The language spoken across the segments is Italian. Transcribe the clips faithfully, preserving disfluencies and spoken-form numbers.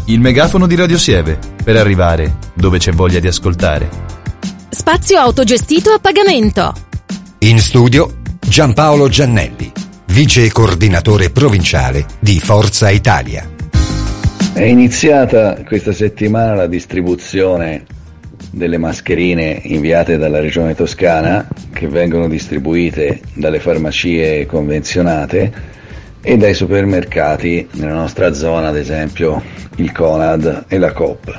Il megafono di Radio Sieve, per arrivare dove c'è voglia di ascoltare. Spazio autogestito a pagamento. In studio Giampaolo Giannelli, vice coordinatore provinciale di Forza Italia. È iniziata questa settimana la distribuzione delle mascherine inviate dalla Regione Toscana, che vengono distribuite dalle farmacie convenzionate e dai supermercati nella nostra zona, ad esempio il Conad e la Coop.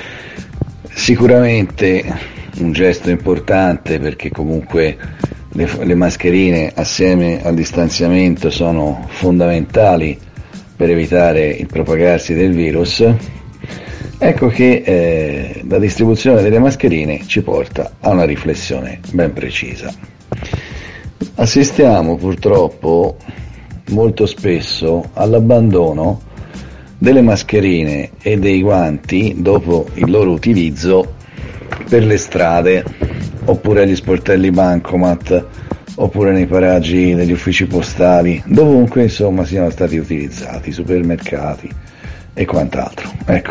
Sicuramente un gesto importante, perché comunque le, le mascherine assieme al distanziamento sono fondamentali per evitare il propagarsi del virus. Ecco che eh, la distribuzione delle mascherine ci porta a una riflessione ben precisa. Assistiamo purtroppo molto spesso all'abbandono delle mascherine e dei guanti dopo il loro utilizzo per le strade, oppure agli sportelli bancomat, oppure nei paraggi degli uffici postali, dovunque insomma siano stati utilizzati, supermercati e quant'altro. Ecco,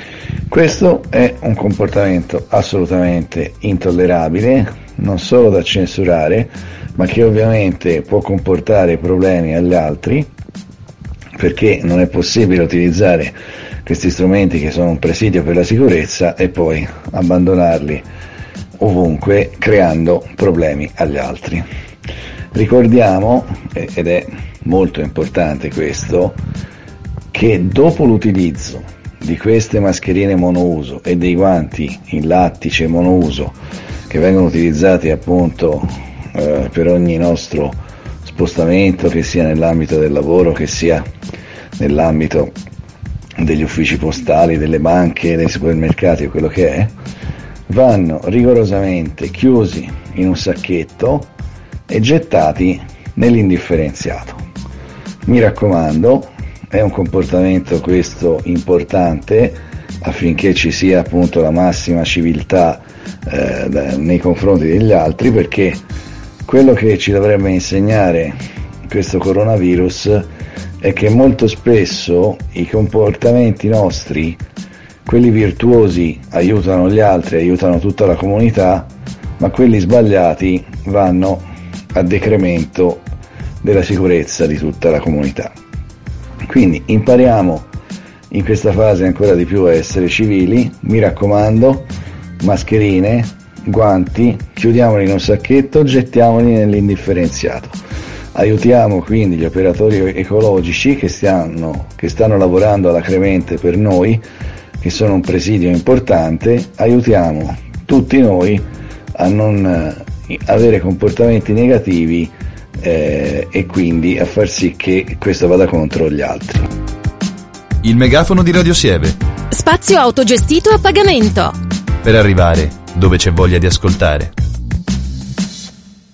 questo è un comportamento assolutamente intollerabile, non solo da censurare, ma che ovviamente può comportare problemi agli altri, perché non è possibile utilizzare questi strumenti che sono un presidio per la sicurezza e poi abbandonarli ovunque, creando problemi agli altri. Ricordiamo, ed è molto importante questo, che dopo l'utilizzo di queste mascherine monouso e dei guanti in lattice monouso, che vengono utilizzati appunto eh, per ogni nostro spostamento, che sia nell'ambito del lavoro, che sia nell'ambito degli uffici postali, delle banche, dei supermercati o quello che è, vanno rigorosamente chiusi in un sacchetto e gettati nell'indifferenziato. Mi raccomando, è un comportamento questo importante, affinché ci sia appunto la massima civiltà eh, nei confronti degli altri, perché quello che ci dovrebbe insegnare questo coronavirus è che molto spesso i comportamenti nostri, quelli virtuosi, aiutano gli altri, aiutano tutta la comunità, ma quelli sbagliati vanno a decremento della sicurezza di tutta la comunità. Quindi impariamo in questa fase ancora di più a essere civili, mi raccomando, mascherine, guanti, chiudiamoli in un sacchetto, gettiamoli nell'indifferenziato. Aiutiamo quindi gli operatori ecologici che stanno, che stanno lavorando alacremente per noi, che sono un presidio importante, aiutiamo tutti noi a non avere comportamenti negativi eh, e quindi a far sì che questo vada contro gli altri. Il megafono di Radio Sieve. Spazio autogestito a pagamento. Per arrivare dove c'è voglia di ascoltare.